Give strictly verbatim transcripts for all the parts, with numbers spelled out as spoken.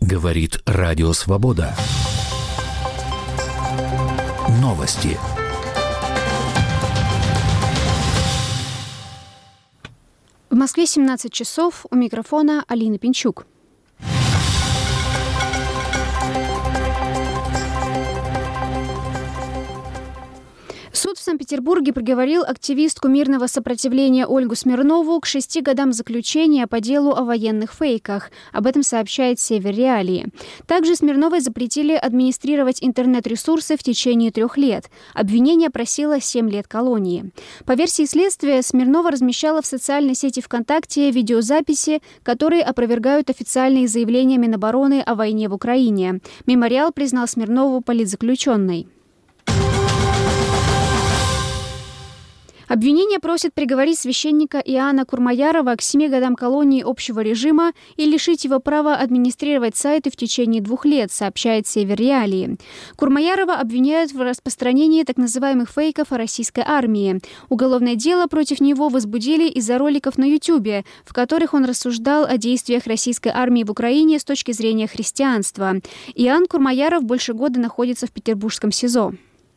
Говорит Радио Свобода. Новости. В Москве семнадцать часов. У микрофона Алина Пинчук. Суд в Санкт-Петербурге приговорил активистку мирного сопротивления Ольгу Смирнову к шести годам заключения по делу о военных фейках. Об этом сообщает Север Реалии. Также Смирновой запретили администрировать интернет-ресурсы в течение трех лет. Обвинение просило семь лет колонии. По версии следствия, Смирнова размещала в социальной сети ВКонтакте видеозаписи, которые опровергают официальные заявления Минобороны о войне в Украине. Мемориал признал Смирнову политзаключенной. Обвинение просит приговорить священника Иоанна Курмаярова к семи годам колонии общего режима и лишить его права администрировать сайты в течение двух лет, сообщает Север Реалии. Курмаярова обвиняют в распространении так называемых фейков о российской армии. Уголовное дело против него возбудили из-за роликов на Ютубе, в которых он рассуждал о действиях российской армии в Украине с точки зрения христианства. Иоанн Курмаяров больше года находится в петербургском СИЗО.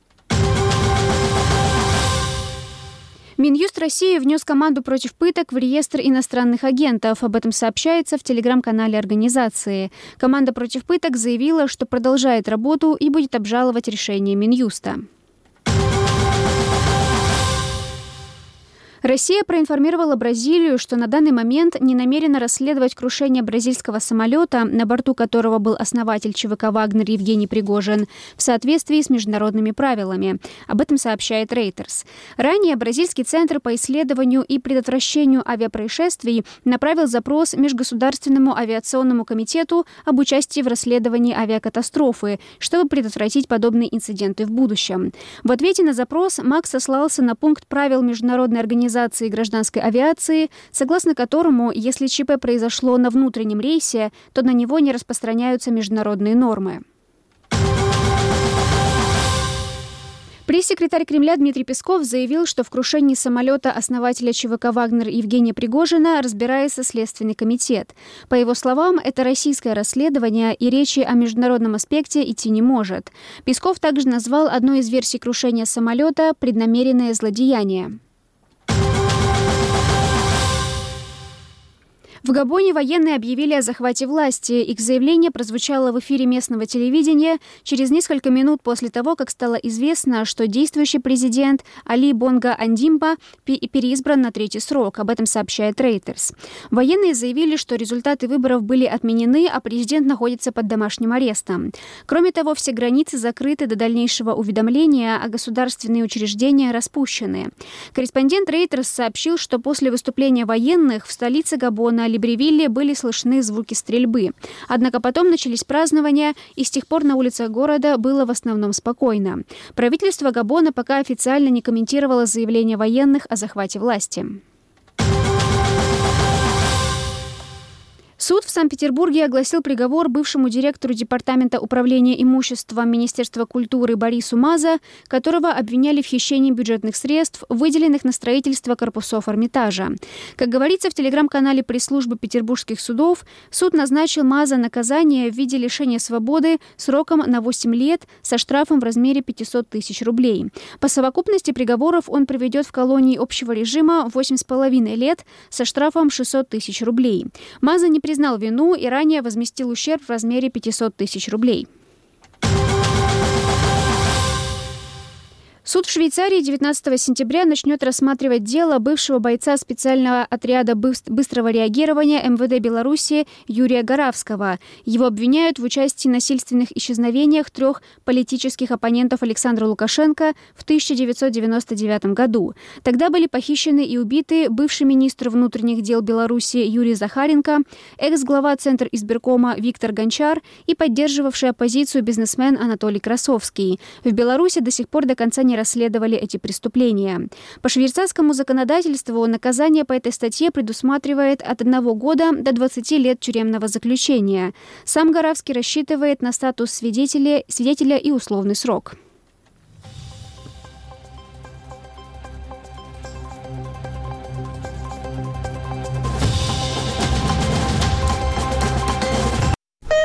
Минюст России внес команду против пыток в реестр иностранных агентов. Об этом сообщается в телеграм-канале организации. Команда против пыток заявила, что продолжает работу и будет обжаловать решение Минюста. Россия проинформировала Бразилию, что на данный момент не намерена расследовать крушение бразильского самолета, на борту которого был основатель ЧВК «Вагнер» Евгений Пригожин, в соответствии с международными правилами. Об этом сообщает Reuters. Ранее Бразильский центр по исследованию и предотвращению авиапроисшествий направил запрос Межгосударственному авиационному комитету об участии в расследовании авиакатастрофы, чтобы предотвратить подобные инциденты в будущем. В ответе на запрос МАК сослался на пункт правил Международной организации гражданской авиации, согласно которому, если ЧП произошло на внутреннем рейсе, то на него не распространяются международные нормы. Пресс-секретарь Кремля Дмитрий Песков заявил, что в крушении самолета основателя ЧВК «Вагнер» Евгения Пригожина разбирается Следственный комитет. По его словам, это российское расследование, и речи о международном аспекте идти не может. Песков также назвал одной из версий крушения самолета «преднамеренное злодеяние». В Габоне военные объявили о захвате власти. Их заявление прозвучало в эфире местного телевидения через несколько минут после того, как стало известно, что действующий президент Али Бонго Андимба переизбран на третий срок. Об этом сообщает Reuters. Военные заявили, что результаты выборов были отменены, а президент находится под домашним арестом. Кроме того, все границы закрыты до дальнейшего уведомления, а государственные учреждения распущены. Корреспондент Reuters сообщил, что после выступления военных в столице Габона Либревилле были слышны звуки стрельбы. Однако потом начались празднования, и с тех пор на улицах города было в основном спокойно. Правительство Габона пока официально не комментировало заявление военных о захвате власти. Суд в Санкт-Петербурге огласил приговор бывшему директору Департамента управления имуществом Министерства культуры Борису Маза, которого обвиняли в хищении бюджетных средств, выделенных на строительство корпусов Эрмитажа. Как говорится в телеграм-канале пресс-службы петербургских судов, суд назначил Маза наказание в виде лишения свободы сроком на восемь лет со штрафом в размере пятьсот тысяч рублей. По совокупности приговоров он проведет в колонии общего режима восемь с половиной лет со штрафом шестьсот тысяч рублей. Маза не признал вину и ранее возместил ущерб в размере пятьсот тысяч рублей. Суд в Швейцарии девятнадцатого сентября начнет рассматривать дело бывшего бойца специального отряда быстрого реагирования эм вэ дэ Беларуси Юрия Горавского. Его обвиняют в участии в насильственных исчезновениях трех политических оппонентов Александра Лукашенко в тысяча девятьсот девяносто девятом году. Тогда были похищены и убиты бывший министр внутренних дел Беларуси Юрий Захаренко, экс-глава Центра избиркома Виктор Гончар и поддерживавший оппозицию бизнесмен Анатолий Красовский. В Беларуси до сих пор до конца не расследовали эти преступления. По швейцарскому законодательству наказание по этой статье предусматривает от одного года до двадцати лет тюремного заключения. Сам Горавский рассчитывает на статус свидетеля, свидетеля и условный срок.